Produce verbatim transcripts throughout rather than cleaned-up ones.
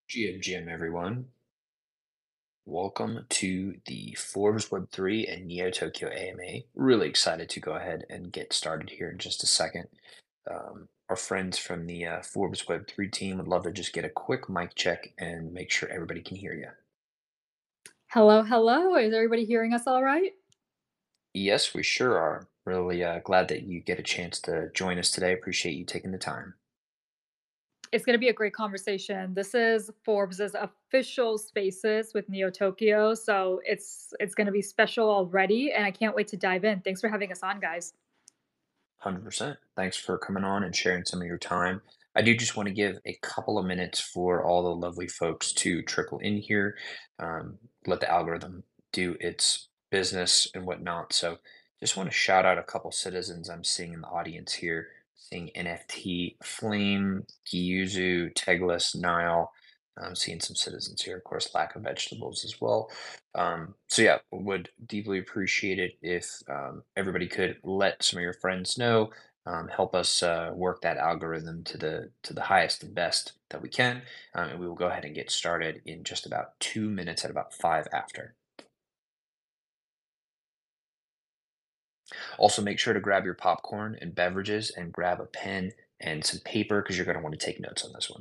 G M G M everyone. Welcome to the Forbes Web three and Neo Tokyo A M A. Really excited to go ahead and get started here in just a second. Um, our friends from the uh, Forbes Web three team would love to just get a quick mic check and make sure everybody can hear you. Hello, hello. Is everybody hearing us all right? Yes, we sure are. Really uh, glad that you get a chance to join us today. Appreciate you taking the time. It's going to be a great conversation. This is Forbes's official spaces with Neo Tokyo, so it's it's going to be special already, and I can't wait to dive in. Thanks for having us on, guys. one hundred percent. Thanks for coming on and sharing some of your time. I do just want to give a couple of minutes for all the lovely folks to trickle in here, um, let the algorithm do its business and whatnot. So, just want to shout out a couple citizens I'm seeing in the audience here. Seeing N F T Flame, Gyuzu, Teglis, Nile. I'm seeing some citizens here, of course, lack of vegetables as well. Um, so yeah, would deeply appreciate it if um, everybody could let some of your friends know, um, help us uh, work that algorithm to the to the highest and best that we can, um, and we will go ahead and get started in just about two minutes at about five after. Also, make sure to grab your popcorn and beverages and grab a pen and some paper because you're going to want to take notes on this one.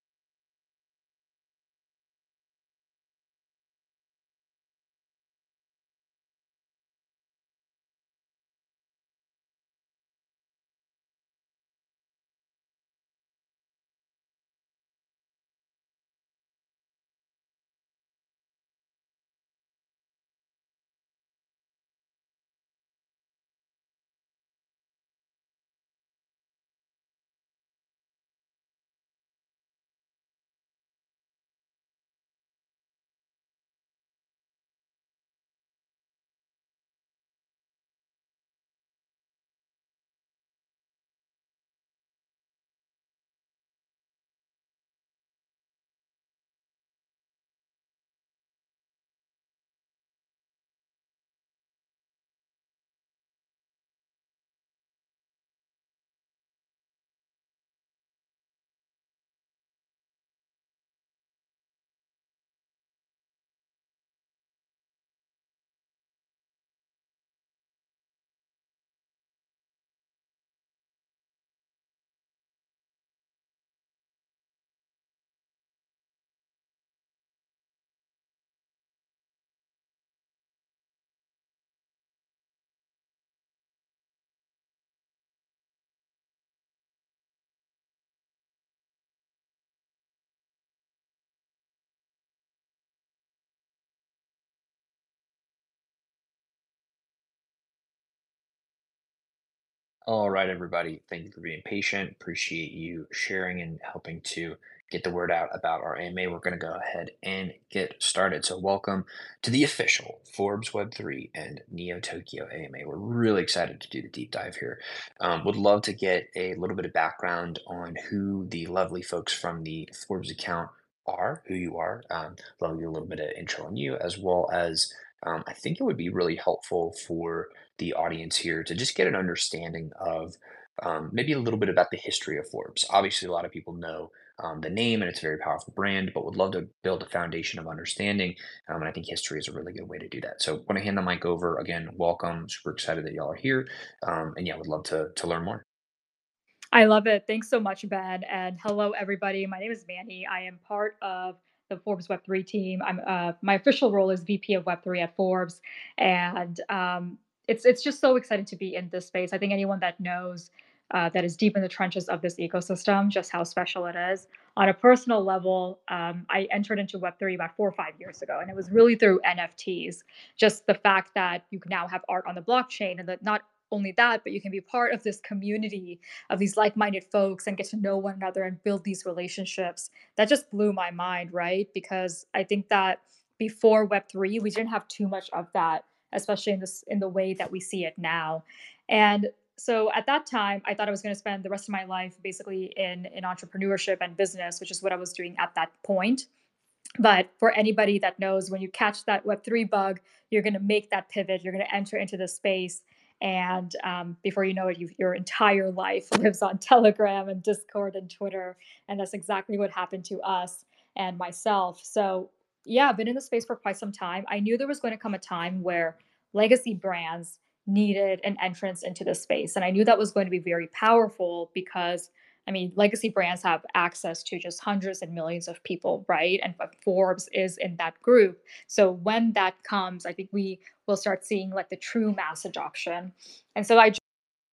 All right, everybody. Thank you for being patient. Appreciate you sharing and helping to get the word out about our A M A. We're going to go ahead and get started. So, welcome to the official Forbes Web three and Neo Tokyo A M A. We're really excited to do the deep dive here. Um, would love to get a little bit of background on who the lovely folks from the Forbes account are, who you are. Um, love to get a little bit of intro on you, as well as um, I think it would be really helpful for the audience here to just get an understanding of um, maybe a little bit about the history of Forbes. Obviously, a lot of people know um, the name and it's a very powerful brand, but would love to build a foundation of understanding. Um, and I think history is a really good way to do that. So, want to hand the mic over again. Welcome. Super excited that y'all are here. Um, and yeah, would love to to learn more. I love it. Thanks so much, Ben. And hello, everybody. My name is Manny. I am part of the Forbes Web three team. I'm uh, my official role is V P of Web three at Forbes, and um, it's it's just so exciting to be in this space. I think anyone that knows uh, that is deep in the trenches of this ecosystem, just how special it is. On a personal level, um, I entered into Web three about four or five years ago, and it was really through N F Ts. Just the fact that you can now have art on the blockchain, and that not only that, but you can be part of this community of these like-minded folks and get to know one another and build these relationships. That just blew my mind, right? Because I think that before web three we didn't have too much of that, especially in this in the way that we see it now. And so at that time I thought I was going to spend the rest of my life basically in in entrepreneurship and business, which is what I was doing at that point. But for anybody that knows, when you catch that web three bug, you're going to make that pivot, you're going to enter into the space. And um, before you know it, you, your entire life lives on Telegram and Discord and Twitter. And that's exactly what happened to us and myself. So, yeah, I've been in the space for quite some time. I knew there was going to come a time where legacy brands needed an entrance into the space. And I knew that was going to be very powerful because, I mean, legacy brands have access to just hundreds and millions of people, right? And Forbes is in that group. So when that comes, I think we will start seeing like the true mass adoption. And so I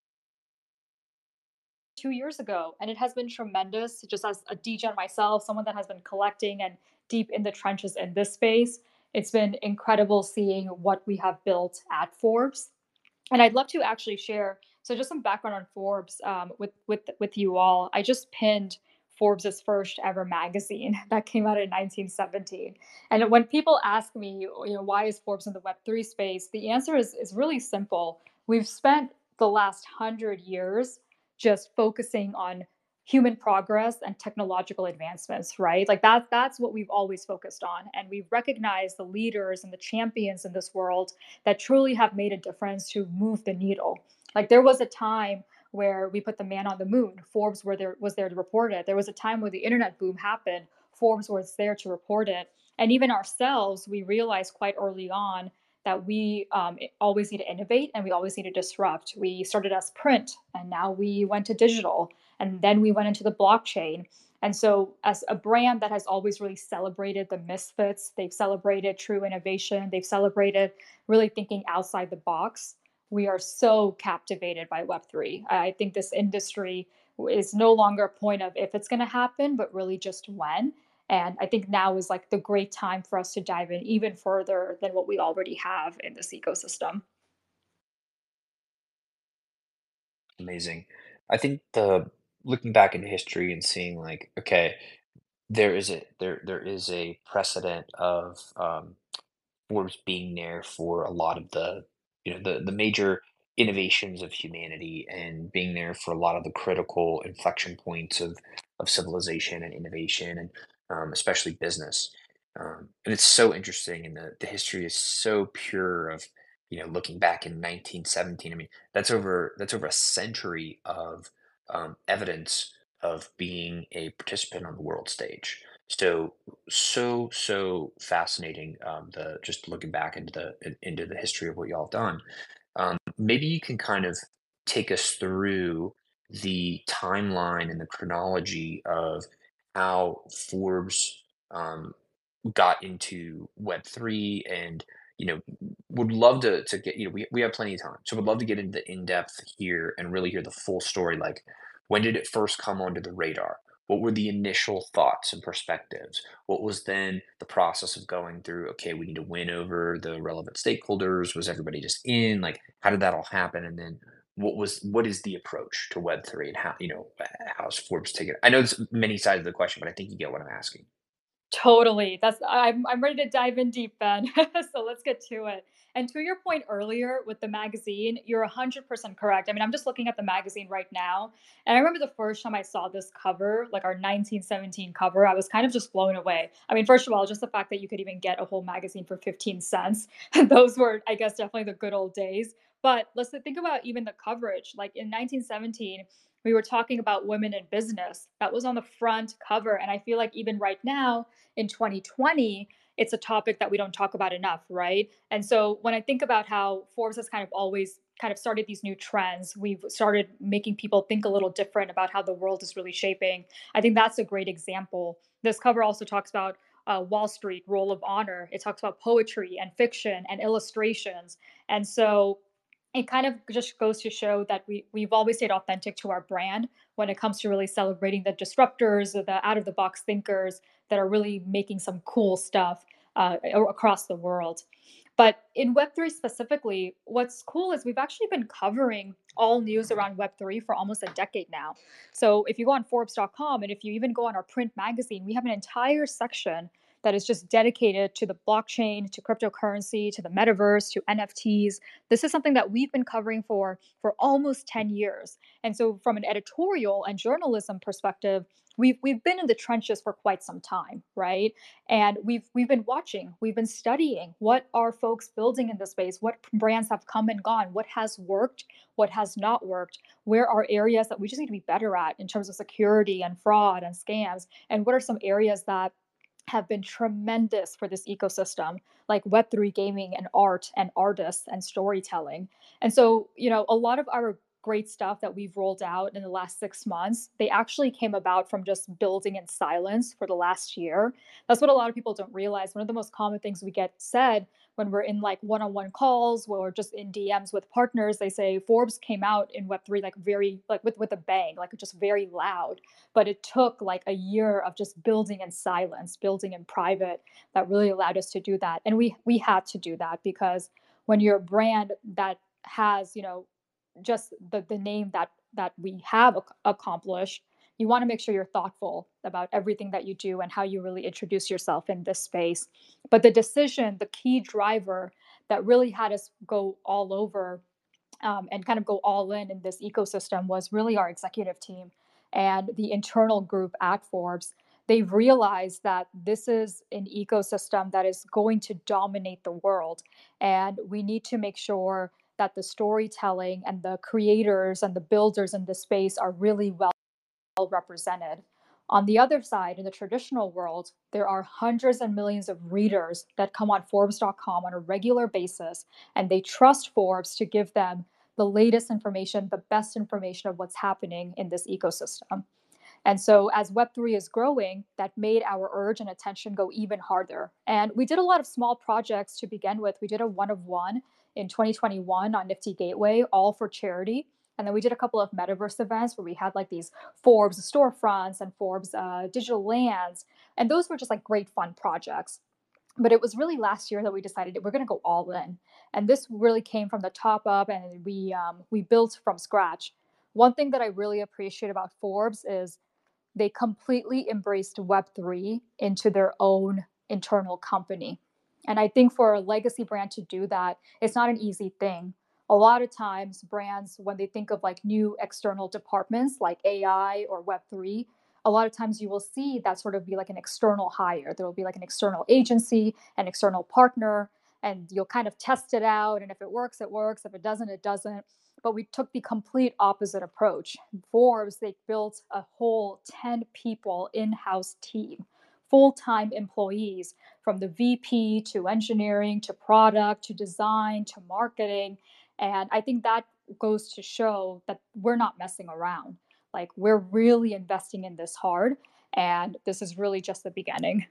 two years ago, and it has been tremendous. Just as a D J myself, someone that has been collecting and deep in the trenches in this space, it's been incredible seeing what we have built at Forbes. And I'd love to actually share. So, just some background on Forbes um, with with with you all. I just pinned Forbes's first ever magazine that came out in nineteen seventeen. And when people ask me, you know, why is Forbes in the Web three space? The answer is is really simple. We've spent the last hundred years just focusing on human progress and technological advancements, right? Like that that's what we've always focused on. And we've recognized the leaders and the champions in this world that truly have made a difference to move the needle. Like there was a time where we put the man on the moon. Forbes were there was there to report it. There was a time where the internet boom happened. Forbes was there to report it. And even ourselves, we realized quite early on that we um, always need to innovate and we always need to disrupt. We started as print and now we went to digital and then we went into the blockchain. And so, as a brand that has always really celebrated the misfits, they've celebrated true innovation, they've celebrated really thinking outside the box. We are so captivated by Web three. I think this industry is no longer a point of if it's going to happen, but really just when. And I think now is like the great time for us to dive in even further than what we already have in this ecosystem. Amazing. I think the looking back into history and seeing like, okay, there is a there there is a precedent of um, Forbes being there for a lot of the, you know, the the major innovations of humanity and being there for a lot of the critical inflection points of of civilization and innovation and um, especially business. Um, and it's so interesting, and the the history is so pure of, you know, looking back in nineteen seventeen. I mean, that's over that's over a century of um, evidence of being a participant on the world stage. So so so fascinating, um, the just looking back into the in- into the history of what y'all have done. Um, maybe you can kind of take us through the timeline and the chronology of how Forbes um, got into Web three, and you know would love to to get, you know, we, we have plenty of time, so would love to get into in depth here and really hear the full story. Like, when did it first come onto the radar? What were the initial thoughts and perspectives? What was then the process of going through, okay, we need to win over the relevant stakeholders? Was everybody just in? Like, how did that all happen? And then what was what is the approach to Web three, and how, you know, how's Forbes taken? I know there's many sides of the question, but I think you get what I'm asking. Totally. That's I'm I'm ready to dive in deep, Ben. So let's get to it. And to your point earlier with the magazine, you're one hundred percent correct. I mean, I'm just looking at the magazine right now, and I remember the first time I saw this cover, like our nineteen seventeen cover, I was kind of just blown away. I mean, first of all, just the fact that you could even get a whole magazine for fifteen cents. Those were, I guess, definitely the good old days. But let's think about even the coverage. Like in nineteen seventeen, we were talking about women in business. That was on the front cover. And I feel like even right now, in twenty twenty, it's a topic that we don't talk about enough, right? And so when I think about how Forbes has kind of always kind of started these new trends, we've started making people think a little different about how the world is really shaping. I think that's a great example. This cover also talks about uh, Wall Street, Roll of Honor. It talks about poetry and fiction and illustrations. And so it kind of just goes to show that we we've always stayed authentic to our brand when it comes to really celebrating the disruptors or the out of the box thinkers that are really making some cool stuff uh, across the world. But in Web three specifically, what's cool is we've actually been covering all news around Web three for almost a decade now. So if you go on Forbes dot com and if you even go on our print magazine, we have an entire section that is just dedicated to the blockchain, to cryptocurrency, to the metaverse, to N F Ts. This is something that we've been covering for for almost ten years. And so from an editorial and journalism perspective, we've we've been in the trenches for quite some time, right? And we've we've been watching, we've been studying what are folks building in the space, what brands have come and gone, what has worked, what has not worked, where are areas that we just need to be better at in terms of security and fraud and scams, and what are some areas that have been tremendous for this ecosystem, like web three gaming and art and artists and storytelling. And so, you know, a lot of our great stuff that we've rolled out in the last six months, they actually came about from just building in silence for the last year. That's what a lot of people don't realize. One of the most common things we get said when we're in like one-on-one calls or just in D Ms with partners, they say Forbes came out in web three like very like with with a bang, like just very loud. But it took like a year of just building in silence, building in private, that really allowed us to do that. And we we had to do that because when you're a brand that has, you know, just the the name that that we have ac- accomplished, you want to make sure you're thoughtful about everything that you do and how you really introduce yourself in this space. But the decision, the key driver that really had us go all over, um, and kind of go all in in this ecosystem, was really our executive team and the internal group at Forbes. They've realized that this is an ecosystem that is going to dominate the world. And we need to make sure that the storytelling and the creators and the builders in this space are really well represented. On the other side, in the traditional world, there are hundreds and millions of readers that come on Forbes dot com on a regular basis, and they trust Forbes to give them the latest information, the best information of what's happening in this ecosystem. And so, as web three is growing, that made our urge and attention go even harder. And we did a lot of small projects to begin with. We did a one of one in twenty twenty-one on Nifty Gateway, all for charity. And then we did a couple of metaverse events where we had like these Forbes storefronts and Forbes uh, digital lands. And those were just like great fun projects. But it was really last year that we decided that we're going to go all in. And this really came from the top up, and we um, we built from scratch. One thing that I really appreciate about Forbes is they completely embraced web three into their own internal company. And I think for a legacy brand to do that, it's not an easy thing. A lot of times brands, when they think of like new external departments like A I or web three, a lot of times you will see that sort of be like an external hire. There will be like an external agency, an external partner, and you'll kind of test it out. And if it works, it works. If it doesn't, it doesn't. But we took the complete opposite approach. Forbes, they built a whole ten people in-house team, full-time employees, from the V P to engineering to product to design to marketing. And I think that goes to show that we're not messing around. Like, we're really investing in this hard, and this is really just the beginning.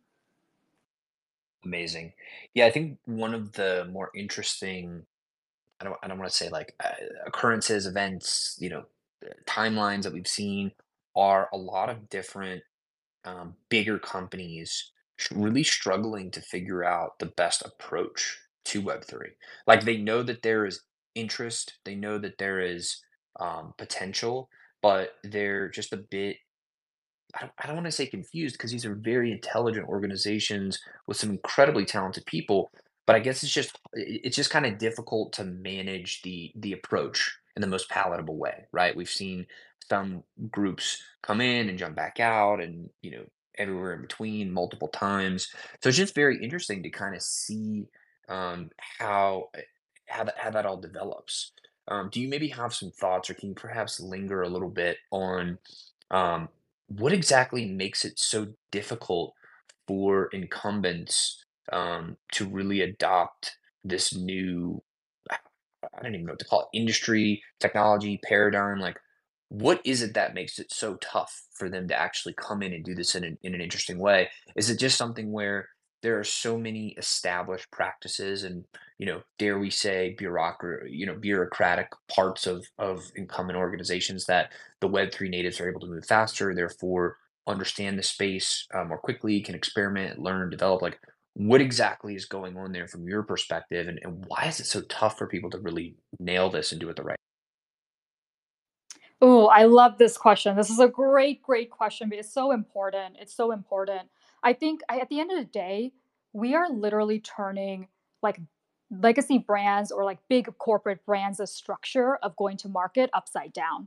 Amazing. Yeah, I think one of the more interesting, I don't I don't wanna say like, uh, occurrences, events, you know, uh, timelines that we've seen are a lot of different, um, bigger companies sh really struggling to figure out the best approach to web three. Like, they know that there is interest, they know that there is, um, potential, but they're just a bit, I don't I don't wanna say confused because these are very intelligent organizations with some incredibly talented people, but I guess it's just I it's just kinda difficult to manage the the approach in the most palatable way, right? We've seen some groups come in and jump back out and, you know, everywhere in between multiple times. So it's just very interesting to kinda see, um, how, eh, how that how that all develops. Um, do you maybe have some thoughts, or can you perhaps linger a little bit on, um, what exactly makes it so difficult for incumbents, um, to really adopt this new, I I don't even know what to call it, industry, technology, paradigm? Like, what is it that makes it so tough for them to actually come in and do this in an in an interesting way? Is it just something where there are so many established practices and, you know, dare we say, bureaucra you know, bureaucratic parts of of incumbent organizations that the web three natives are able to move faster, therefore understand the space, uh, more quickly, can experiment, learn, develop? Like, what exactly is going on there from your perspective, and, and why is it so tough for people to really nail this and do it the right? Oh, I love this question. This is a great, great question, but it's so important. It's so important. I think I, at the end of the day, we are literally turning like legacy brands or like big corporate brands' structure of going to market upside down.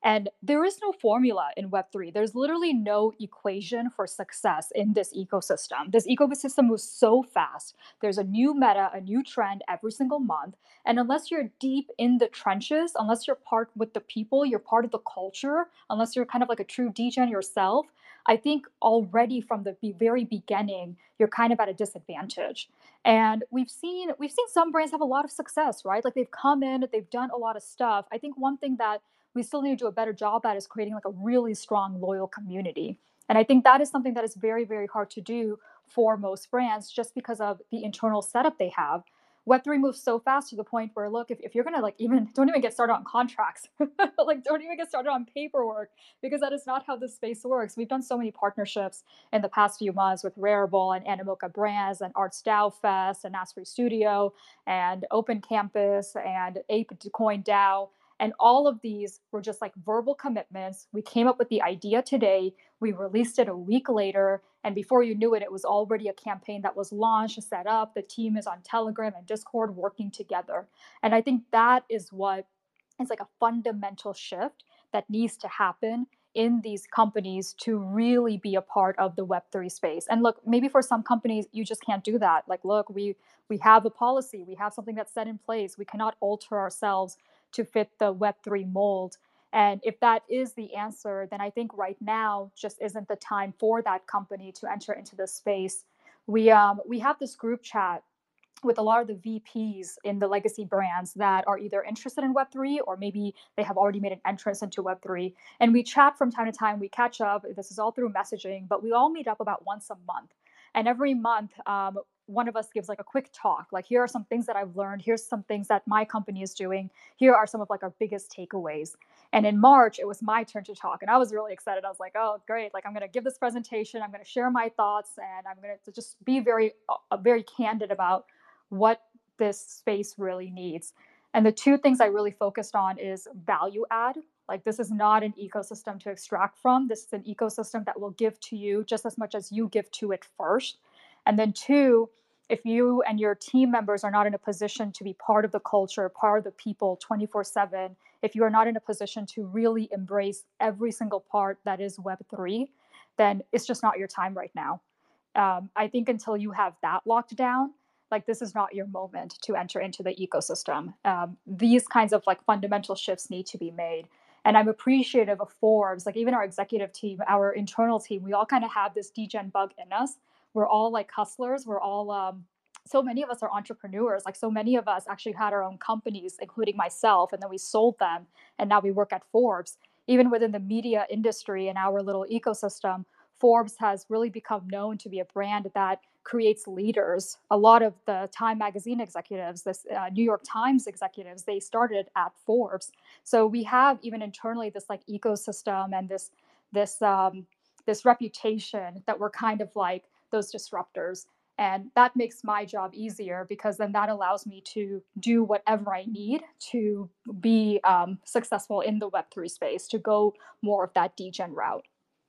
And there is no formula in Web three. There's literally no equation for success in this ecosystem. This ecosystem moves so fast. There's a new meta, a new trend every single month. And unless you're deep in the trenches, unless you're part with the people, you're part of the culture, unless you're kind of like a true degen yourself, I think already from the be- very beginning, you're kind of at a disadvantage. And we've seen we've seen some brands have a lot of success, right? Like they've come in, they've done a lot of stuff. I think one thing that we still need to do a better job at is creating like a really strong loyal community. And I think that is something that is very, very hard to do for most brands just because of the internal setup they have. Web three moves so fast to the point where, look, if, if you're gonna like even don't even get started on contracts, like don't even get started on paperwork, because that is not how this space works. We've done so many partnerships in the past few months with Rarible and Animoca Brands and Arts DAO Fest and Nasri Studio and Open Campus and Ape Coin DAO. And all of these were just like verbal commitments. We came up with the idea today. We released it a week later. And before you knew it, it was already a campaign that was launched, set up. The team is on Telegram and Discord working together. And I think that is what is like a fundamental shift that needs to happen in these companies to really be a part of the web three space. And look, maybe for some companies you just can't do that. Like look, we we have a policy, we have something that's set in place. We cannot alter ourselves to fit the web three mold. And if that is the answer, then I think right now just isn't the time for that company to enter into this space. We um we have this group chat with a lot of the V Ps in the legacy brands that are either interested in web three or maybe they have already made an entrance into web three. And we chat from time to time, we catch up. This is all through messaging, but we all meet up about once a month. And every month, um, one of us gives like a quick talk. Like, here are some things that I've learned. Here's some things that my company is doing. Here are some of like our biggest takeaways. And in March, it was my turn to talk. And I was really excited. I was like, oh, great. Like, I'm going to give this presentation. I'm going to share my thoughts. And I'm going to just be very, uh, very candid about what this space really needs. And the two things I really focused on is value add. Like, this is not an ecosystem to extract from. This is an ecosystem that will give to you just as much as you give to it first. And then two, if you and your team members are not in a position to be part of the culture, part of the people twenty-four seven, if you are not in a position to really embrace every single part that is web three, then it's just not your time right now. um, I think until you have that locked down, like this is not your moment to enter into the ecosystem. Um, these kinds of like fundamental shifts need to be made. And I'm appreciative of Forbes, like even our executive team, our internal team, we all kind of have this degen bug in us. We're all like hustlers. We're all, um, so many of us are entrepreneurs. Like so many of us actually had our own companies, including myself, and then we sold them. And now we work at Forbes. Even within the media industry and our little ecosystem, Forbes has really become known to be a brand that creates leaders. A lot of the Time Magazine executives, this uh, New York Times executives, they started at Forbes. So we have even internally this like ecosystem and this this um, this reputation that we're kind of like those disruptors. And that makes my job easier because then that allows me to do whatever I need to be um, successful in the web three space, to go more of that degen route.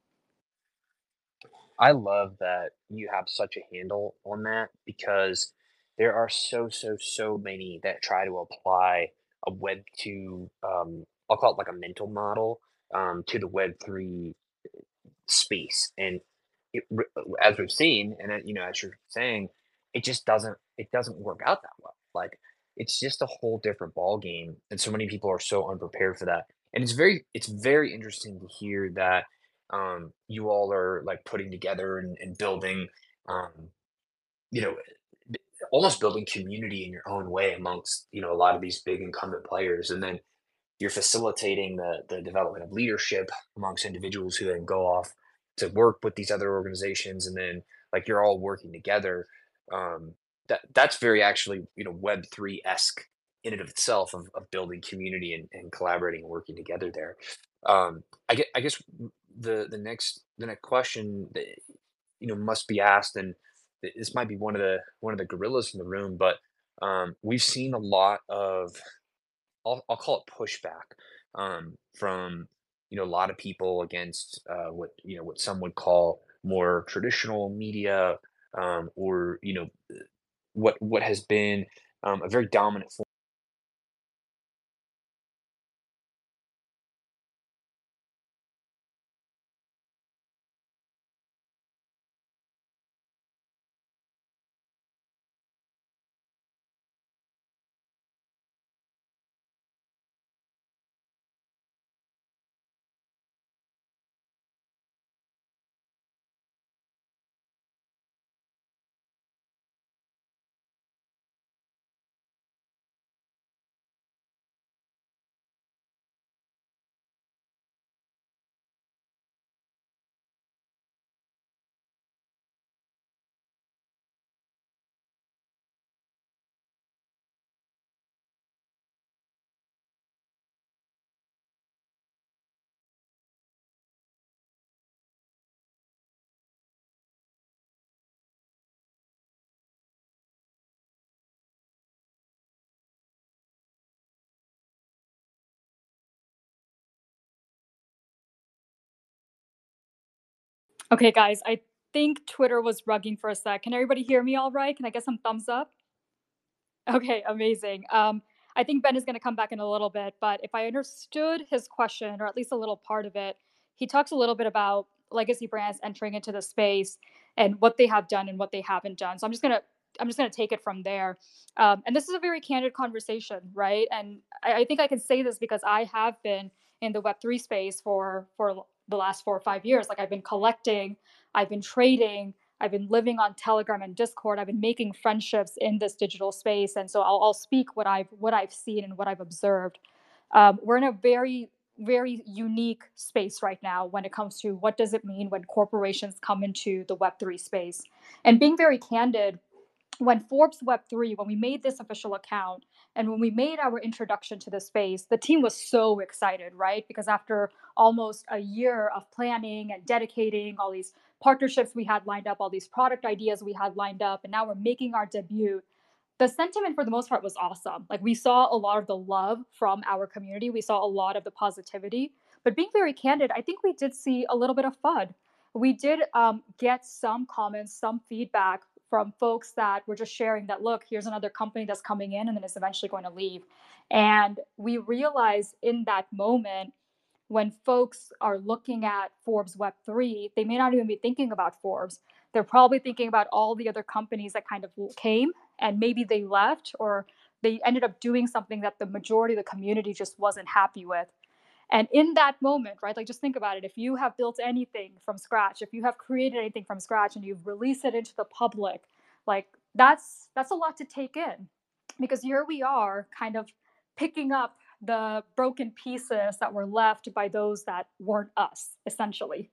I love that you have such a handle on that because there are so, so, so many that try to apply a Web two, um, I'll call it like a mental model, um, to the Web three space. And it, re- as we've seen, and uh, you know, as you're saying, it just doesn't it doesn't work out that well. Like it's just a whole different ball game, and so many people are so unprepared for that. And it's very it's very interesting to hear that um, you all are like putting together and, and building, um, you know, b- almost building community in your own way amongst you know a lot of these big incumbent players, and then you're facilitating the the development of leadership amongst individuals who then go off to work with these other organizations, and then like you're all working together. Um, that that's very actually you know Web three esque in and of itself of, of building community and, and collaborating and working together there. Um, I get I guess the the next the next question that you know must be asked, and this might be one of the one of the gorillas in the room, but um, we've seen a lot of I'll I'll call it pushback um, from you know a lot of people against uh, what you know what some would call more traditional media um, or you know what what has been um, a very dominant Okay, guys, I think Twitter was rugging for a sec. Can everybody hear me all right? Can I get some thumbs up? Okay, amazing. Um, I think Ben is going to come back in a little bit, but if I understood his question, or at least a little part of it, he talks a little bit about legacy brands entering into the space and what they have done and what they haven't done. So I'm just gonna I'm just gonna take it from there. Um, and this is a very candid conversation, right? And I, I think I can say this because I have been in the Web three space for for the last four or five years. Like I've been collecting, I've been trading, I've been living on Telegram and Discord. I've been making friendships in this digital space, and so I'll, I'll speak what I've what I've seen and what I've observed. Um, we're in a very very unique space right now when it comes to what does it mean when corporations come into the Web three space. And being very candid, when Forbes Web three, when we made this official account and when we made our introduction to the space, the team was so excited, right? Because after almost a year of planning and dedicating all these partnerships we had lined up, all these product ideas we had lined up, and now we're making our debut, the sentiment for the most part was awesome. Like we saw a lot of the love from our community, we saw a lot of the positivity. But being very candid, I think we did see a little bit of FUD. We did um, get some comments, some feedback from folks that were just sharing that, look, here's another company that's coming in and then is eventually going to leave. And we realized in that moment, when folks are looking at Forbes Web three, they may not even be thinking about Forbes. They're probably thinking about all the other companies that kind of came and maybe they left or they ended up doing something that the majority of the community just wasn't happy with. And in that moment, right, like just think about it. If you have built anything from scratch, if you have created anything from scratch and you've released it into the public, like that's that's a lot to take in. Because here we are kind of picking up the broken pieces that were left by those that weren't us, essentially.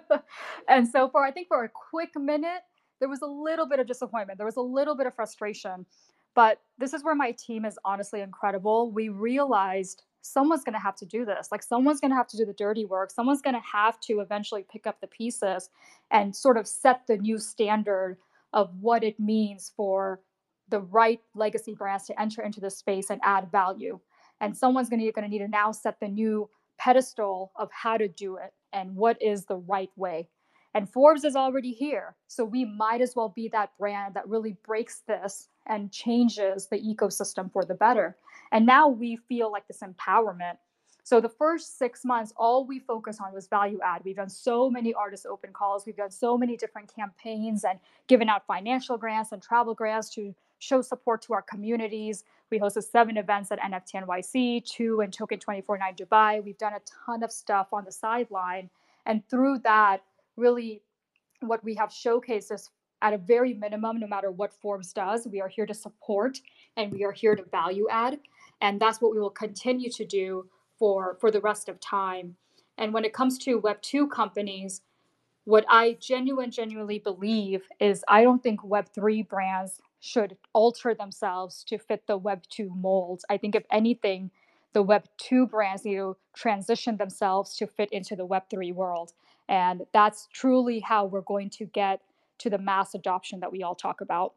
And so for I think for a quick minute, there was a little bit of disappointment. There was a little bit of frustration. But this is where my team is honestly incredible. We realized someone's going to have to do this. Like someone's going to have to do the dirty work. Someone's going to have to eventually pick up the pieces and sort of set the new standard of what it means for the right legacy brands to enter into this space and add value. And someone's going to, going to need to now set the new pedestal of how to do it and what is the right way. And Forbes is already here. So we might as well be that brand that really breaks this and changes the ecosystem for the better. And now we feel like this empowerment. So the first six months, all we focused on was value add. We've done so many artist open calls. We've done so many different campaigns and given out financial grants and travel grants to show support to our communities. We hosted seven events at N F T N Y C, two in Token two four nine Dubai. We've done a ton of stuff on the sideline. And through that, really what we have showcased is at a very minimum, no matter what Forbes does, we are here to support and we are here to value add. And that's what we will continue to do for, for the rest of time. And when it comes to Web two companies, what I genuine, genuinely believe is I don't think Web three brands should alter themselves to fit the Web two molds. I think, if anything, the Web two brands need to transition themselves to fit into the Web three world. And that's truly how we're going to get to the mass adoption that we all talk about.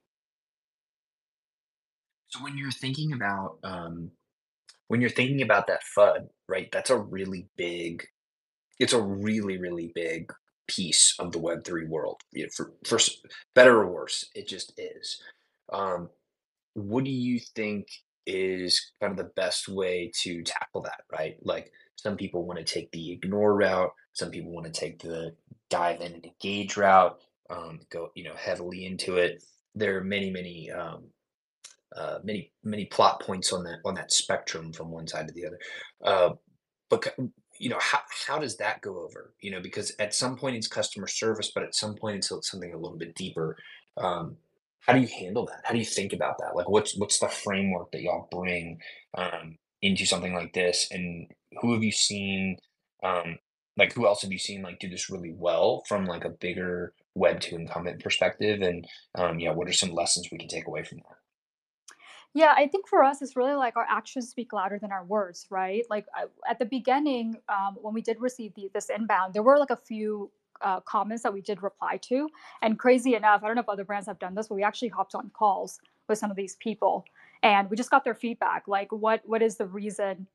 So when you're thinking about um, when you're thinking about that FUD, right? That's a really big it's a really, really big piece of the Web three world. Yeah, for for s better or worse, it just is. Um, what do you think is kind of the best way to tackle that, right? Like, some people wanna take the ignore route, some people wanna take the dive in and engage route, um, go, you know, heavily into it. There are many, many, um, uh, many, many plot points on that on that spectrum from one side to the other. Uh, but c you know, how how does that go over? You know, because at some point it's customer service, but at some point it's so something a little bit deeper. Um, how do you handle that? How do you think about that? Like, what's what's the framework that y'all bring, um, into something like this? And who have you seen, um, like, who else have you seen, like, do this really well from, like, a bigger Web two incumbent perspective? And, um, yeah, what are some lessons we can take away from that? Yeah, I think for us, it's really like our actions speak louder than our words, right? Like I, at the beginning, um, when we did receive the, this inbound, there were like a few uh, comments that we did reply to. And crazy enough, I don't know if other brands have done this, but we actually hopped on calls with some of these people, and we just got their feedback. Like, what what is the reason?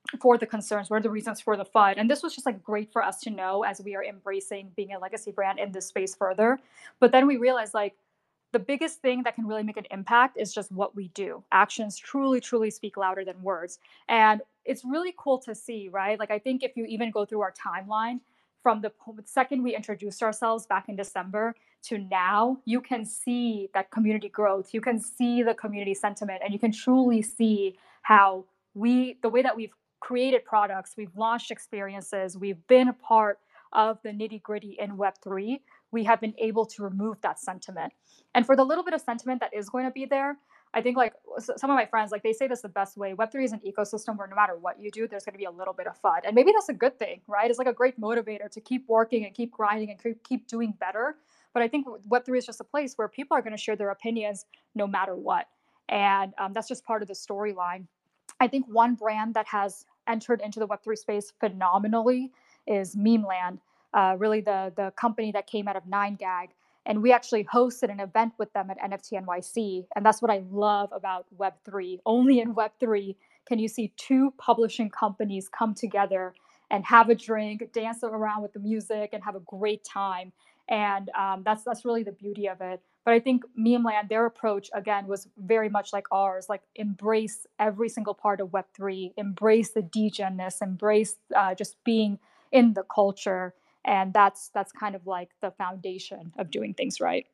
for the concerns, what are the reasons for the F U D. And this was just like great for us to know as we are embracing being a legacy brand in this space further. But then we realized like the biggest thing that can really make an impact is just what we do. Actions truly, truly speak louder than words. And it's really cool to see, right? Like, I think if you even go through our timeline from the second we introduced ourselves back in December to now, you can see that community growth. You can see the community sentiment, and you can truly see how we, the way that we've created products, we've launched experiences, we've been a part of the nitty gritty in Web three, we have been able to remove that sentiment. And for the little bit of sentiment that is going to be there, I think like some of my friends, like they say this the best way. Web three is an ecosystem where no matter what you do, there's going to be a little bit of F U D. And maybe that's a good thing, right? It's like a great motivator to keep working and keep grinding and keep, keep doing better. But I think Web three is just a place where people are going to share their opinions no matter what. And um, that's just part of the storyline. I think one brand that has entered into the Web three space phenomenally is Memeland, uh, really the, the company that came out of nine gag. And we actually hosted an event with them at N F T N Y C. And that's what I love about Web three. Only in Web three can you see two publishing companies come together and have a drink, dance around with the music, and have a great time. And um, that's that's really the beauty of it. But I think Memeland, their approach again was very much like ours, like embrace every single part of Web three, embrace the degenness, embrace uh, just being in the culture, and that's that's kind of like the foundation of doing things right.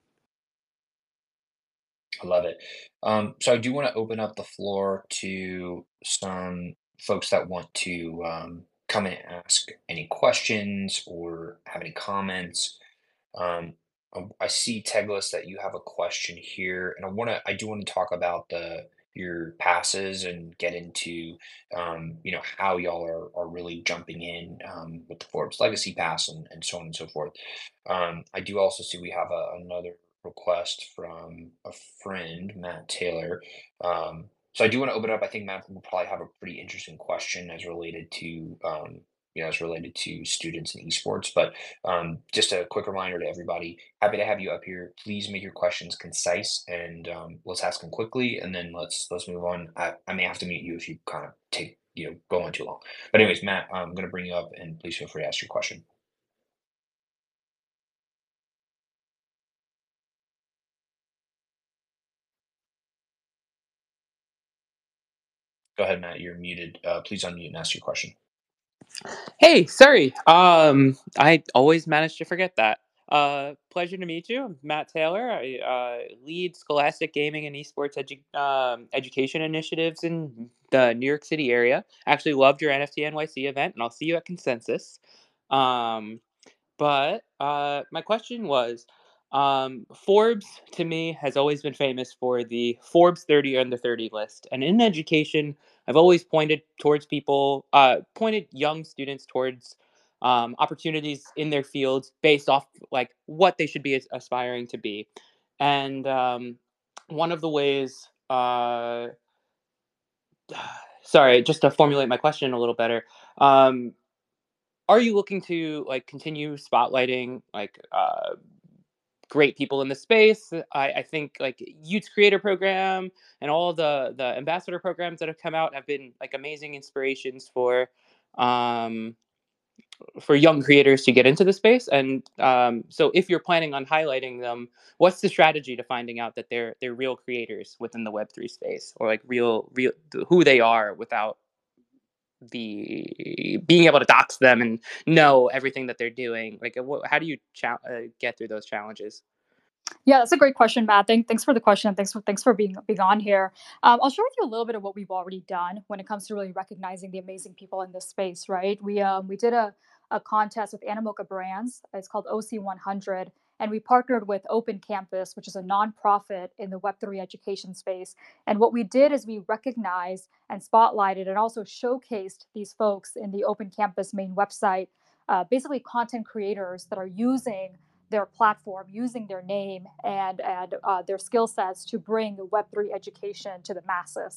I love it. Um, so I do want to open up the floor to some folks that want to um, come in and ask any questions or have any comments. Um, um, I see Teglis that you have a question here, and I want to I do want to talk about the your passes and get into um, you know how y'all are are really jumping in um, with the Forbes Legacy Pass and, and so on and so forth. Um, I do also see we have a, another request from a friend, Matt Taylor. Um, so I do want to open it up. I think Matt will probably have a pretty interesting question as related to um, you know as related to students in esports, but um, just a quick reminder to everybody, happy to have you up here. Please make your questions concise and um, let's ask them quickly and then let's let's move on. I, I may have to mute you if you kind of take, you know, go on too long. But anyways, Matt, I'm going to bring you up and please feel free to ask your question. Go ahead, Matt, you're muted. Uh, please unmute and ask your question. Hey, sorry. Um, I always manage to forget that. Uh, pleasure to meet you. I'm Matt Taylor. I uh, lead Scholastic Gaming and Esports edu- um, education initiatives in the New York City area. Actually, loved your N F T N Y C event, and I'll see you at Consensus. Um, but uh, my question was, um, Forbes to me has always been famous for the Forbes thirty under thirty list, and in education, I've always pointed towards people, uh, pointed young students towards um, opportunities in their fields based off like what they should be as- aspiring to be, and um, one of the ways. Uh, sorry, just to formulate my question a little better. Um, are you looking to like continue spotlighting like uh, great people in the space? I, I think like Youth Creator Program and all the the ambassador programs that have come out have been like amazing inspirations for um, for young creators to get into the space. And um, so, if you're planning on highlighting them, what's the strategy to finding out that they're they're real creators within the Web three space, or like real real who they are without the being able to dox them and know everything that they're doing? Like, uh, wh- how do you cha- uh, get through those challenges? Yeah, that's a great question, Matt. Thank, thanks for the question. Thanks for thanks for being being on here. Um, I'll share with you a little bit of what we've already done when it comes to really recognizing the amazing people in this space. Right? We um, we did a a contest with Animoca Brands. It's called O C one hundred, and we partnered with Open Campus, which is a nonprofit in the Web three education space. And what we did is we recognized and spotlighted and also showcased these folks in the Open Campus main website, uh, basically content creators that are using their platform, using their name and and uh, their skill sets to bring Web three education to the masses.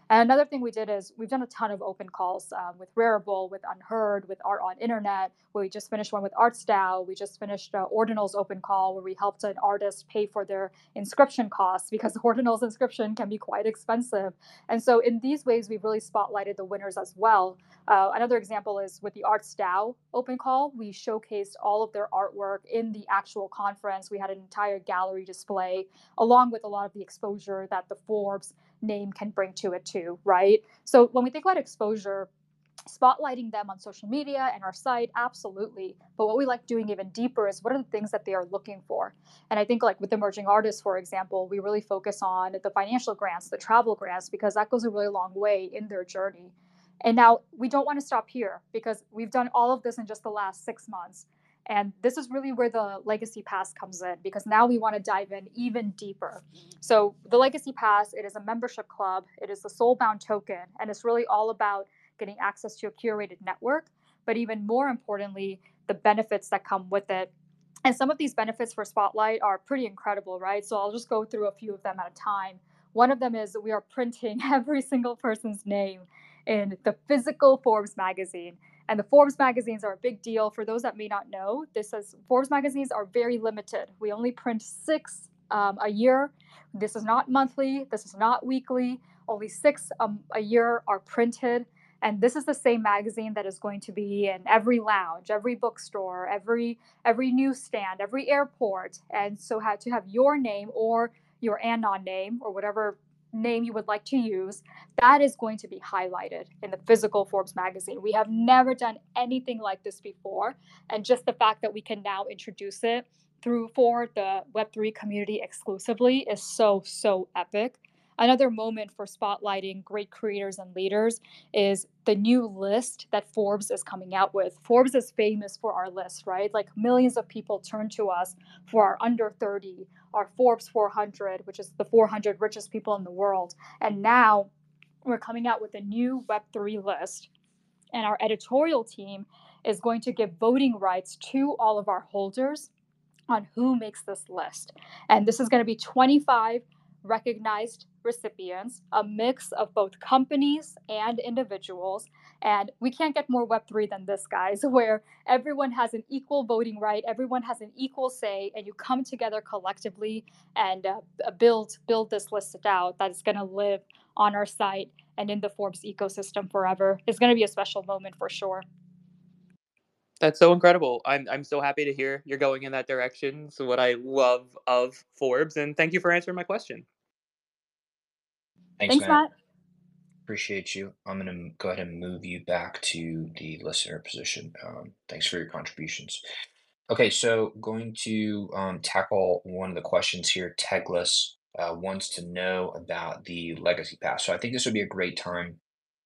And another thing we did is we've done a ton of open calls um, with Rarible, with Unheard, with Art on Internet. We just finished one with ArtStyle. We just finished uh, Ordinal's open call where we helped an artist pay for their inscription costs because Ordinal's inscription can be quite expensive. And so in these ways, we've really spotlighted the winners as well. Uh, another example is with the ArtStyle open call. We showcased all of their artwork in the actual conference. We had an entire gallery display along with a lot of the exposure that the Forbes name can bring to it too, right? So when we think about exposure, spotlighting them on social media and our site, absolutely. But what we like doing even deeper is what are the things that they are looking for? And I think like with emerging artists, for example, we really focus on the financial grants, the travel grants, because that goes a really long way in their journey. And now we don't want to stop here because we've done all of this in just the last six months. And this is really where the Legacy Pass comes in because now we want to dive in even deeper. So the Legacy Pass, it is a membership club. It is the soulbound token, and it's really all about getting access to a curated network, but even more importantly, the benefits that come with it. And some of these benefits for Spotlight are pretty incredible, right? So I'll just go through a few of them at a time. One of them is that we are printing every single person's name in the physical Forbes magazine. And the Forbes magazines are a big deal. For those that may not know, this is Forbes magazines are very limited. We only print six um, a year. This is not monthly. This is not weekly. Only six um, a year are printed. And this is the same magazine that is going to be in every lounge, every bookstore, every every newsstand, every airport. And so had to have your name or your anon name or whatever name you would like to use, that is going to be highlighted in the physical Forbes magazine. We have never done anything like this before. And just the fact that we can now introduce it through for the Web three community exclusively is so, so epic. Another moment for spotlighting great creators and leaders is the new list that Forbes is coming out with. Forbes is famous for our list, right? Like millions of people turn to us for our under thirty, our Forbes four hundred, which is the four hundred richest people in the world. And now we're coming out with a new Web three list. And our editorial team is going to give voting rights to all of our holders on who makes this list. And this is going to be twenty-five recognized recipients, a mix of both companies and individuals. And we can't get more Web three than this, guys, where everyone has an equal voting right, everyone has an equal say, and you come together collectively and uh, build build this list out that is going to live on our site and in the Forbes ecosystem forever. It's going to be a special moment for sure. That's so incredible. I'm I'm so happy to hear you're going in that direction. So what I love of Forbes, and thank you for answering my question. Thanks, Thanks, Matt. Matt. Appreciate you. I'm going to go ahead and move you back to the listener position. Um, thanks for your contributions. Okay, so going to um, tackle one of the questions here. Teglis uh, wants to know about the Legacy Pass. So I think this would be a great time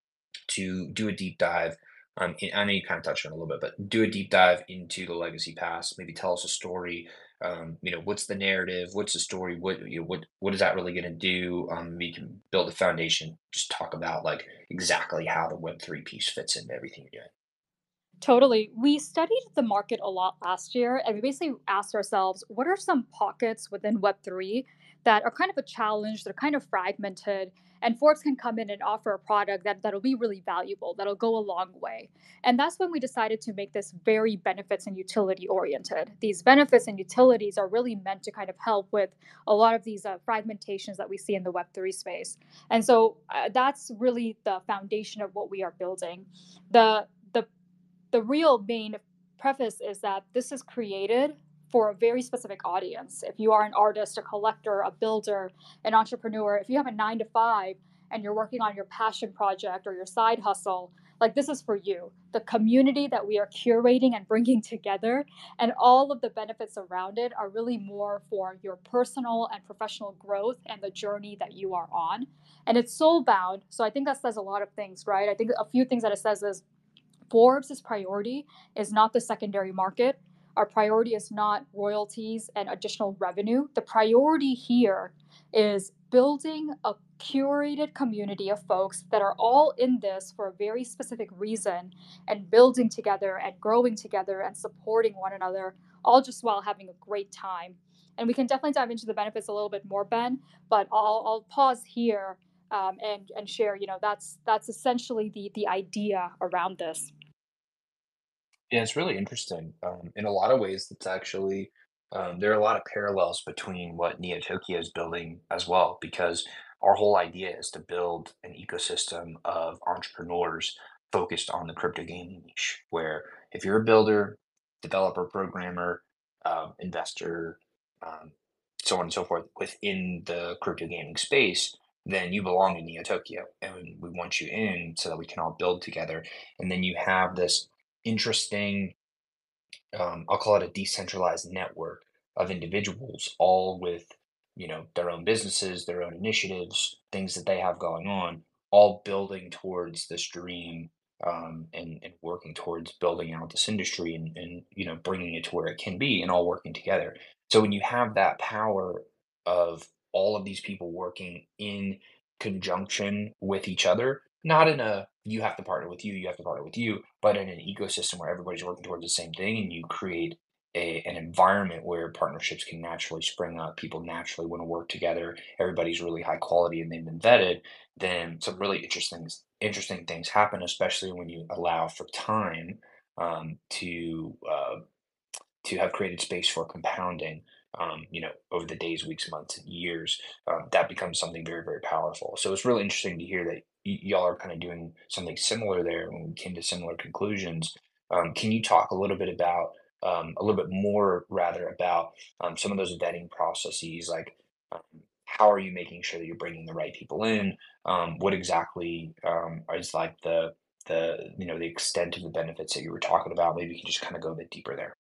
to do a deep dive. Um, in- I know you kind of touched on it a little bit, but do a deep dive into the Legacy Pass. Maybe tell us a story. Um, you know, what's the narrative? What's the story? What you know, what what is that really going to do? Um, we can build a foundation. Just talk about like exactly how the Web three piece fits into everything you're doing. Totally. We studied the market a lot last year, and we basically asked ourselves, what are some pockets within Web three that are kind of a challenge, they're kind of fragmented, and Forbes can come in and offer a product that, that'll be really valuable, that'll go a long way. And that's when we decided to make this very benefits and utility oriented. These benefits and utilities are really meant to kind of help with a lot of these uh, fragmentations that we see in the Web three space. And so uh, that's really the foundation of what we are building. The the the real main preface is that this is created for a very specific audience. If you are an artist, a collector, a builder, an entrepreneur, if you have a nine to five and you're working on your passion project or your side hustle, like this is for you. The community that we are curating and bringing together and all of the benefits around it are really more for your personal and professional growth and the journey that you are on. And it's soul bound. So I think that says a lot of things, right? I think a few things that it says is Forbes' priority is not the secondary market. Our priority is not royalties and additional revenue. The priority here is building a curated community of folks that are all in this for a very specific reason and building together and growing together and supporting one another, all just while having a great time. And we can definitely dive into the benefits a little bit more, Ben, but I'll, I'll pause here um, and and share. You know, that's that's essentially the the idea around this. Yeah, it's really interesting. Um, in a lot of ways, it's actually um, there are a lot of parallels between what Neotokyo is building as well, because our whole idea is to build an ecosystem of entrepreneurs focused on the crypto gaming niche, where if you're a builder, developer, programmer, um, investor, um, so on and so forth within the crypto gaming space, then you belong in Neotokyo, and we want you in so that we can all build together. And then you have this interesting, um, I'll call it a decentralized network of individuals, all with, you know, their own businesses, their own initiatives, things that they have going on, all building towards this dream, um, and, and working towards building out this industry and, and, you know, bringing it to where it can be and all working together. So when you have that power of all of these people working in conjunction with each other, not in a you have to partner with you, you have to partner with you, but in an ecosystem where everybody's working towards the same thing and you create a, an environment where partnerships can naturally spring up, people naturally want to work together, everybody's really high quality and they've been vetted, then some really interesting interesting things happen, especially when you allow for time, um, to uh, to have created space for compounding, um, you know, over the days, weeks, months, and years. Um, that becomes something very, very powerful. So it's really interesting to hear that y- y'all are kind of doing something similar there and we came to similar conclusions. Um, can you talk a little bit about, um, a little bit more rather about, um, some of those vetting processes, like, um, how are you making sure that you're bringing the right people in? Um, what exactly, um, is like the the you know the extent of the benefits that you were talking about? Maybe you can just kind of go a bit deeper there.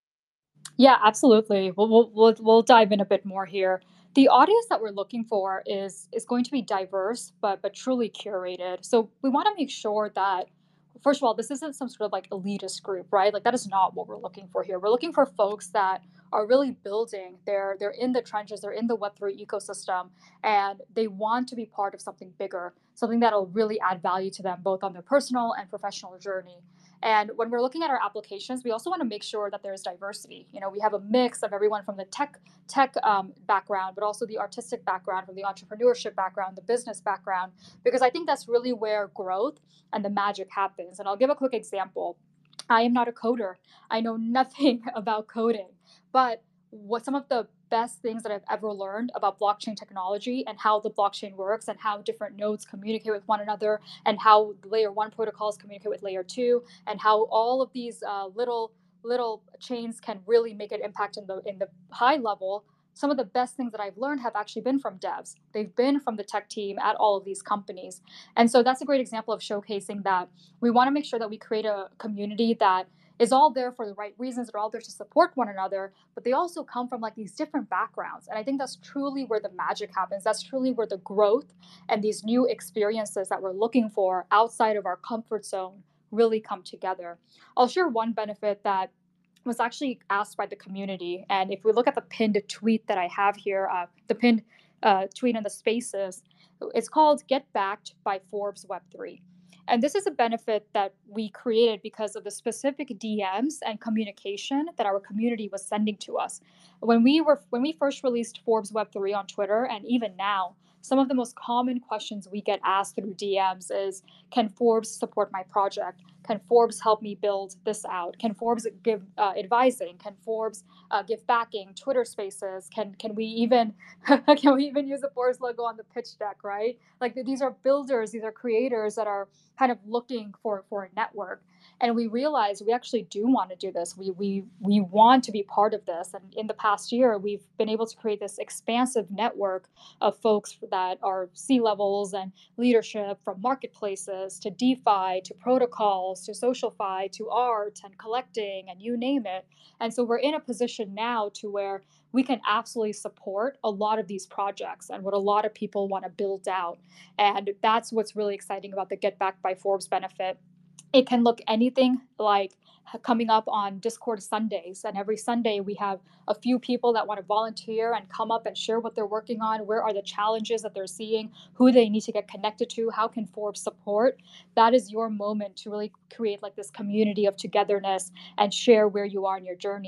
Yeah, absolutely. We'll, we'll we'll we'll dive in a bit more here. The audience that we're looking for is is going to be diverse, but but truly curated. So we want to make sure that, first of all, this isn't some sort of like elitist group, right? Like that is not what we're looking for here. We're looking for folks that are really building. They're they're in the trenches. They're in the Web three ecosystem, and they want to be part of something bigger, something that'll really add value to them, both on their personal and professional journey. And when we're looking at our applications, we also want to make sure that there's diversity. You know, we have a mix of everyone from the tech tech um, background, but also the artistic background, from the entrepreneurship background, the business background, because I think that's really where growth and the magic happens. And I'll give a quick example. I am not a coder. I know nothing about coding, but what some of the best things that I've ever learned about blockchain technology and how the blockchain works and how different nodes communicate with one another and how layer one protocols communicate with layer two and how all of these uh, little little chains can really make an impact in the in the high level. Some of the best things that I've learned have actually been from devs. They've been from the tech team at all of these companies. And so that's a great example of showcasing that we want to make sure that we create a community that is all there for the right reasons. They're all there to support one another, but they also come from like these different backgrounds. And I think that's truly where the magic happens. That's truly where the growth and these new experiences that we're looking for outside of our comfort zone really come together. I'll share one benefit that was actually asked by the community. And if we look at the pinned tweet that I have here, uh, the pinned uh, tweet in the spaces, it's called Get Backed by Forbes Web three. And this is a benefit that we created because of the specific D Ms and communication that our community was sending to us. When we were when we first released Forbes Web three on Twitter, and even now, some of the most common questions we get asked through D Ms is, can Forbes support my project? Can Forbes help me build this out? Can Forbes give uh, advising? Can Forbes uh, give backing? Twitter Spaces? Can can we even can we even use the Forbes logo on the pitch deck? Right? Like these are builders, these are creators that are kind of looking for for a network. And we realized we actually do want to do this. We we we want to be part of this. And in the past year, we've been able to create this expansive network of folks that are C levels and leadership, from marketplaces to DeFi to protocols to SocialFi to art and collecting and you name it. And so we're in a position now to where we can absolutely support a lot of these projects and what a lot of people want to build out. And that's what's really exciting about the Get Back by Forbes benefit. It can look anything like coming up on Discord Sundays. And every Sunday, we have a few people that want to volunteer and come up and share what they're working on. Where are the challenges that they're seeing? Who they need to get connected to? How can Forbes support? That is your moment to really create like this community of togetherness and share where you are in your journey.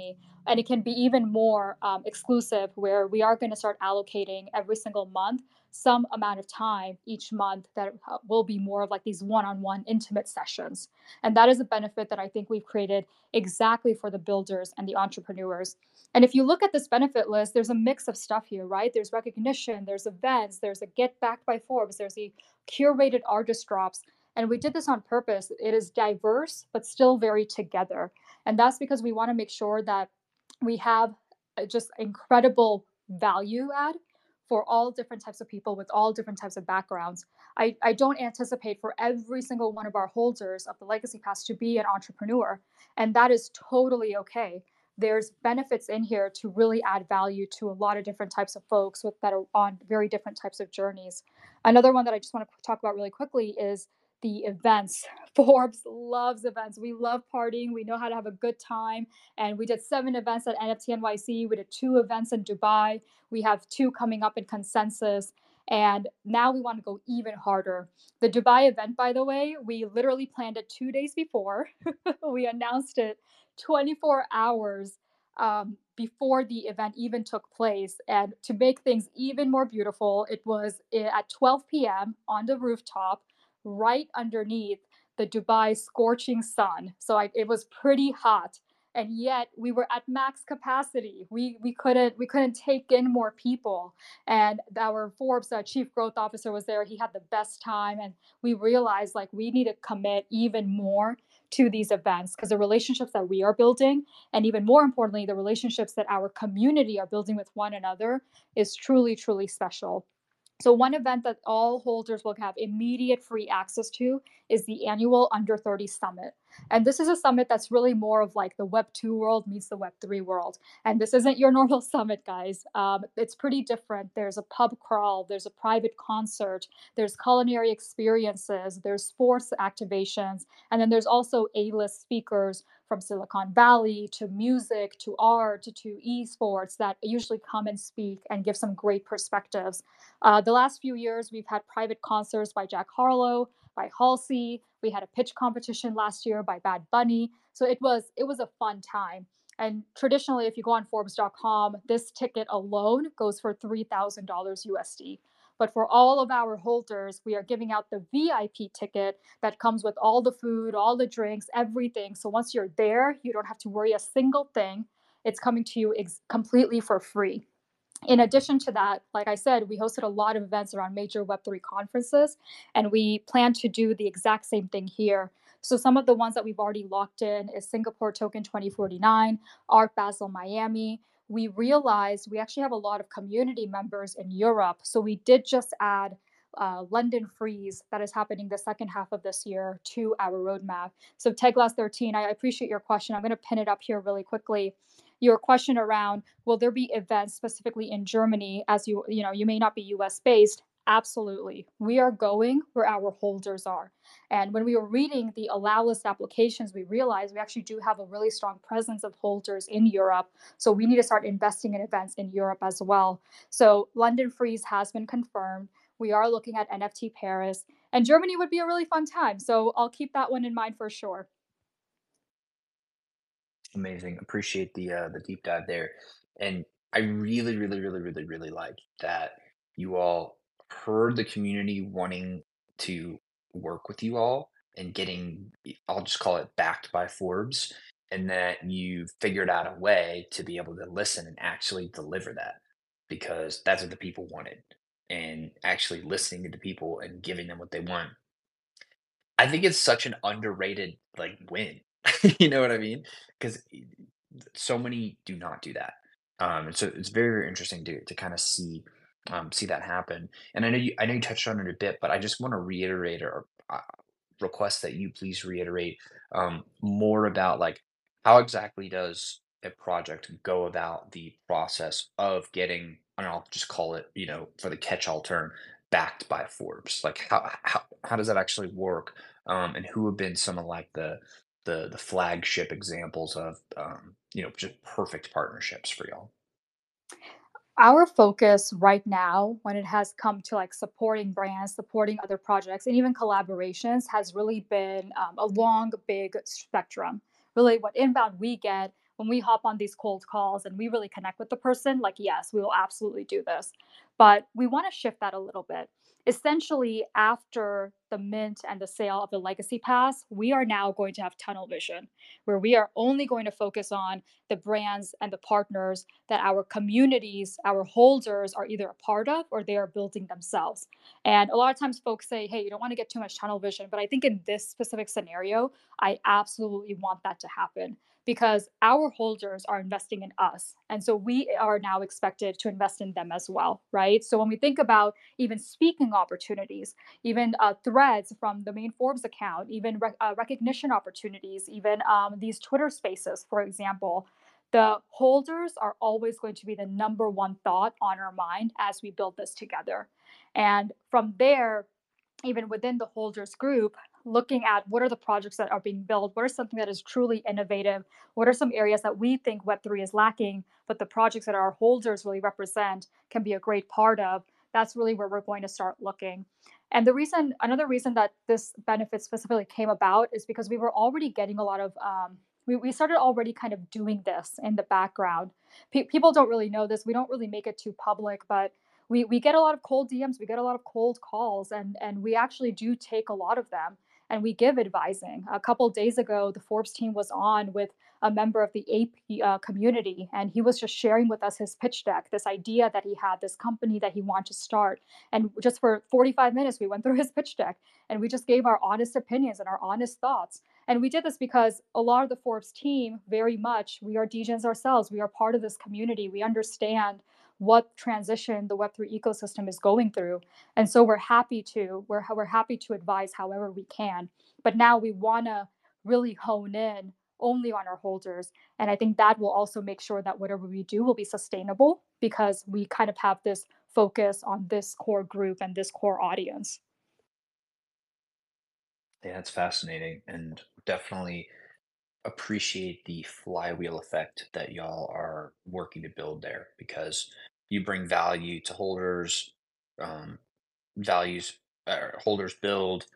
And it can be even more um, exclusive, where we are going to start allocating every single month some amount of time each month that uh, will be more of like these one-on-one intimate sessions. And that is a benefit that I think we've created exactly for the builders and the entrepreneurs. And if you look at this benefit list, there's a mix of stuff here, right? There's recognition, there's events, there's a get backed by Forbes, there's the curated artist drops. And we did this on purpose. It is diverse, but still very together. And that's because we want to make sure that we have uh, just incredible value add for all different types of people with all different types of backgrounds. I, I don't anticipate for every single one of our holders of the Legacy Pass to be an entrepreneur, and that is totally okay. There's benefits in here to really add value to a lot of different types of folks with, that are on very different types of journeys. Another one that I just want to talk about really quickly is the events. Forbes loves events. We love partying. We know how to have a good time. And we did seven events at N F T N Y C. We did two events in Dubai. We have two coming up in Consensus. And now we want to go even harder. The Dubai event, by the way, we literally planned it two days before. We announced it twenty-four hours um, before the event even took place. And to make things even more beautiful, it was eh, at twelve p.m. on the rooftop, right underneath the Dubai scorching sun. So I, it was pretty hot, and yet we were at max capacity. We we couldn't we couldn't take in more people. And our Forbes uh, chief growth officer was there. He had the best time, and we realized like we need to commit even more to these events, because the relationships that we are building, and even more importantly, the relationships that our community are building with one another, is truly truly special. So one event that all holders will have immediate free access to is the annual Under thirty Summit. And this is a summit that's really more of like the Web two world meets the Web three world. And this isn't your normal summit, guys. Um, it's pretty different. There's a pub crawl, there's a private concert, there's culinary experiences, there's sports activations, and then there's also A-list speakers from Silicon Valley to music to art to esports that usually come and speak and give some great perspectives. Uh, the last few years, we've had private concerts by Jack Harlow, by Halsey. We had a pitch competition last year by Bad Bunny. So it was it was a fun time. And traditionally, if you go on Forbes dot com, this ticket alone goes for three thousand dollars U S D. But for all of our holders, we are giving out the V I P ticket that comes with all the food, all the drinks, everything. So once you're there, you don't have to worry a single thing. It's coming to you ex- completely for free. In addition to that, like I said, we hosted a lot of events around major Web three conferences, and we plan to do the exact same thing here. So some of the ones that we've already locked in is Singapore Token twenty forty-nine, Art Basel Miami. We realized we actually have a lot of community members in Europe, so we did just add uh, London Freeze that is happening the second half of this year to our roadmap. So Teglas thirteen, I appreciate your question. I'm going to pin it up here really quickly. Your question around, will there be events specifically in Germany, as you you know you may not be U S based? Absolutely. We are going where our holders are. And when we were reading the allow list applications, we realized we actually do have a really strong presence of holders in Europe. So we need to start investing in events in Europe as well. So London Freeze has been confirmed. We are looking at N F T Paris, and Germany would be a really fun time. So I'll keep that one in mind for sure. Amazing. Appreciate the uh, the deep dive there. And I really, really, really, really, really like that you all heard the community wanting to work with you all and getting, I'll just call it backed by Forbes, and that you figured out a way to be able to listen and actually deliver that, because that's what the people wanted. And actually listening to the people and giving them what they want, I think it's such an underrated, like, win. You know what I mean? 'Cause so many do not do that. Um, and so it's very, very interesting to to kinda see, um, see that happen. And I know you I know you touched on it a bit, but I just wanna reiterate or, uh, request that you please reiterate, um, more about, like, how exactly does a project go about the process of getting, and I'll just call it, you know, for the catch-all term, backed by Forbes? Like, how how how does that actually work? Um, and who have been some of, like, the the the flagship examples of, um, you know, just perfect partnerships for y'all? Our focus right now, when it has come to like supporting brands, supporting other projects, and even collaborations, has really been um, a long, big spectrum. Really, what inbound we get, when we hop on these cold calls and we really connect with the person, like, yes, we will absolutely do this. But we want to shift that a little bit. Essentially, after the mint and the sale of the legacy pass, we are now going to have tunnel vision, where we are only going to focus on the brands and the partners that our communities, our holders are either a part of or they are building themselves. And a lot of times folks say, hey, you don't want to get too much tunnel vision. But I think in this specific scenario, I absolutely want that to happen because our holders are investing in us. And so we are now expected to invest in them as well, right? So when we think about even speaking opportunities, even uh, threads from the main Forbes account, even rec- uh, recognition opportunities, even um, these Twitter spaces, for example, the holders are always going to be the number one thought on our mind as we build this together. And from there, even within the holders group, looking at what are the projects that are being built, what are something that is truly innovative, what are some areas that we think Web three is lacking, but the projects that our holders really represent can be a great part of. That's really where we're going to start looking. And the reason, another reason that this benefit specifically came about is because we were already getting a lot of, um, we, we started already kind of doing this in the background. Pe- people don't really know this. We don't really make it too public, but we we get a lot of cold D Ms, we get a lot of cold calls, and and we actually do take a lot of them, and we give advising. A couple days ago, the Forbes team was on with a member of the A P uh, community, and he was just sharing with us his pitch deck, this idea that he had, this company that he wanted to start, and just for forty-five minutes, we went through his pitch deck, and we just gave our honest opinions and our honest thoughts. And we did this because a lot of the Forbes team, very much, we are D Js ourselves. We are part of this community. We understand what transition the Web three ecosystem is going through. And so we're happy to, we're, we're happy to advise however we can. But now we want to really hone in only on our holders. And I think that will also make sure that whatever we do will be sustainable because we kind of have this focus on this core group and this core audience. Yeah, that's fascinating and definitely appreciate the flywheel effect that y'all are working to build there because you bring value to holders, um, values uh, holders build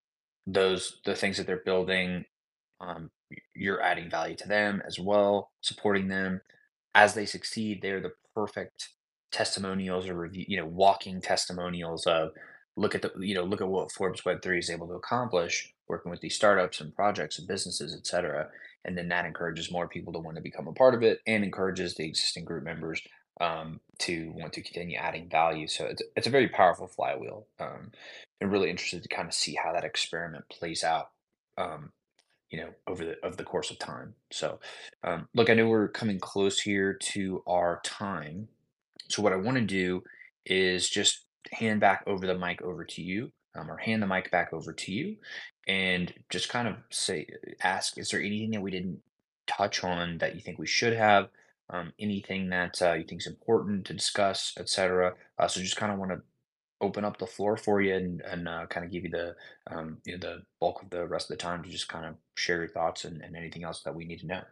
those the things that they're building. Um, y- you're adding value to them as well, supporting them as they succeed. They're the perfect testimonials or review, you know, walking testimonials of look at the, you know, look at what Forbes Web three is able to accomplish working with these startups and projects and businesses, et cetera. And then that encourages more people to want to become a part of it and encourages the existing group members um, to want to continue adding value. So it's, it's a very powerful flywheel. Um, I'm really interested to kind of see how that experiment plays out. Um, you know, over the of the course of time. So, um, look, I know we're coming close here to our time. So what I want to do is just hand back over the mic over to you, um, or hand the mic back over to you, and just kind of say, ask, is there anything that we didn't touch on that you think we should have? Um, anything that uh, you think is important to discuss, et cetera. Uh, so just kind of want to open up the floor for you and and uh, kind of give you the um, you know the bulk of the rest of the time to just kind of share your thoughts and, and anything else that we need to know.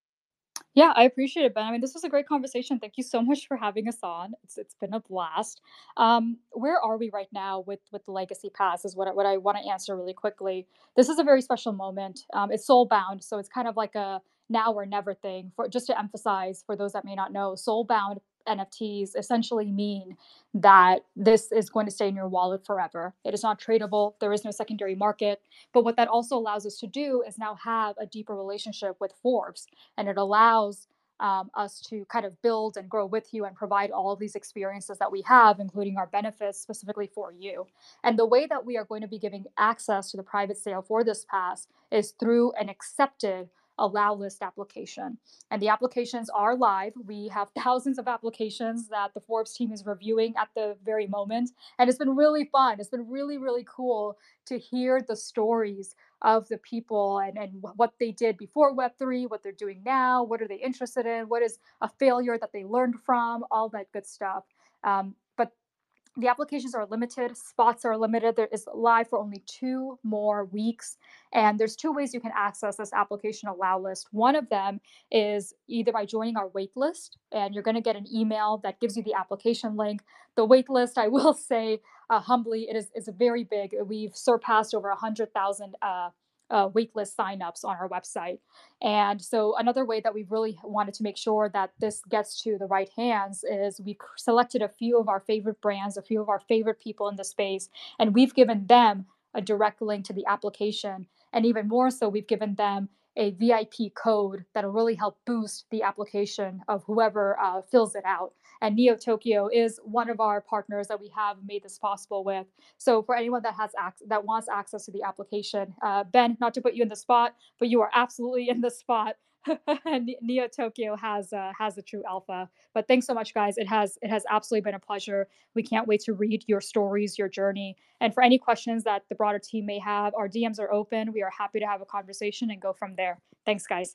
Yeah, I appreciate it, Ben. I mean, this was a great conversation. Thank you so much for having us on. It's it's been a blast. Um, where are we right now with with the Legacy Pass? Is what I, what I want to answer really quickly. This is a very special moment. Um, it's soul bound, so it's kind of like a now or never thing. For just to emphasize for those that may not know, soul bound N F Ts essentially mean that this is going to stay in your wallet forever. It is not tradable. There is no secondary market. But what that also allows us to do is now have a deeper relationship with Forbes, and it allows um, us to kind of build and grow with you and provide all of these experiences that we have, including our benefits specifically for you. And the way that we are going to be giving access to the private sale for this pass is through an accepted allow list application. And the applications are live. We have thousands of applications that the Forbes team is reviewing at the very moment. And it's been really fun. It's been really, really cool to hear the stories of the people and, and what they did before Web three, what they're doing now, what are they interested in, what is a failure that they learned from, all that good stuff. Um, but the applications are limited, spots are limited. There is live for only two more weeks. And there's two ways you can access this application allow list. One of them is either by joining our wait list, and you're going to get an email that gives you the application link. The wait list, I will say uh, humbly, it is, is very big. We've surpassed over one hundred thousand uh, uh, waitlist signups on our website. And so another way that we really wanted to make sure that this gets to the right hands is we selected a few of our favorite brands, a few of our favorite people in the space, and we've given them a direct link to the application. And even more so, we've given them a V I P code that'll really help boost the application of whoever uh, fills it out. And Neo Tokyo is one of our partners that we have made this possible with. So for anyone that has ac- that wants access to the application, uh, Ben, not to put you in the spot, but you are absolutely in the spot. Neo Tokyo has uh, has a true alpha. But thanks so much, guys. It has it has absolutely been a pleasure. We can't wait to read your stories, your journey, and for any questions that the broader team may have, our D Ms are open. We are happy to have a conversation and go from there. Thanks, guys.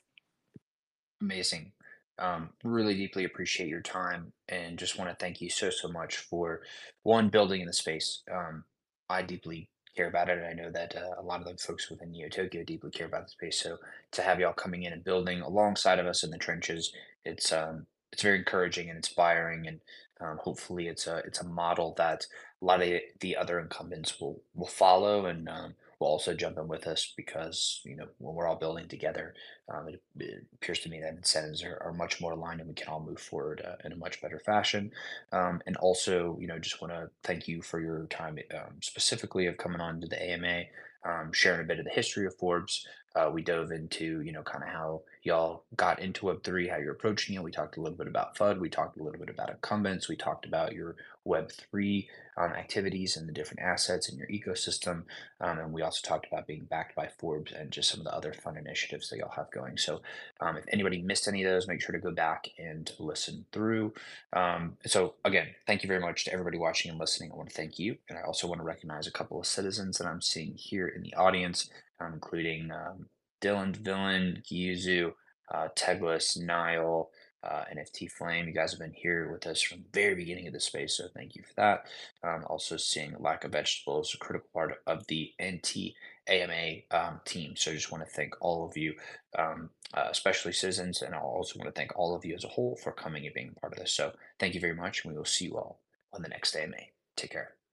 Amazing. Um, really deeply appreciate your time and just want to thank you so, so much for one, building in the space. Um, I deeply care about it. And I know that uh, a lot of the folks within Neo Tokyo deeply care about the space. So to have y'all coming in and building alongside of us in the trenches, it's um, it's very encouraging and inspiring. And um, hopefully it's a it's a model that a lot of the other incumbents will will follow and um, will also jump in with us because you know when we're all building together um, it, it appears to me that incentives are, are much more aligned and we can all move forward uh, in a much better fashion. Um, and also, you know, just want to thank you for your time um, specifically of coming on to the A M A, um, sharing a bit of the history of Forbes. Uh, we dove into, you know, kind of how y'all got into Web three, how you're approaching it. We talked a little bit about F U D. We talked a little bit about incumbents. We talked about your Web three um, activities and the different assets in your ecosystem. Um, and we also talked about being backed by Forbes and just some of the other fun initiatives that y'all have going. So um, if anybody missed any of those, make sure to go back and listen through. Um, so again, thank you very much to everybody watching and listening. I want to thank you. And I also want to recognize a couple of citizens that I'm seeing here in the audience, um, including um, Dylan, Villain, Gyuzu, uh, Teglis, Nile, uh, N F T Flame. You guys have been here with us from the very beginning of the space, so thank you for that. Um, also seeing Lack of Vegetables, a critical part of the N T A M A um, team. So I just want to thank all of you, um, uh, especially citizens, and I also want to thank all of you as a whole for coming and being a part of this. So thank you very much, and we will see you all on the next A M A. Take care.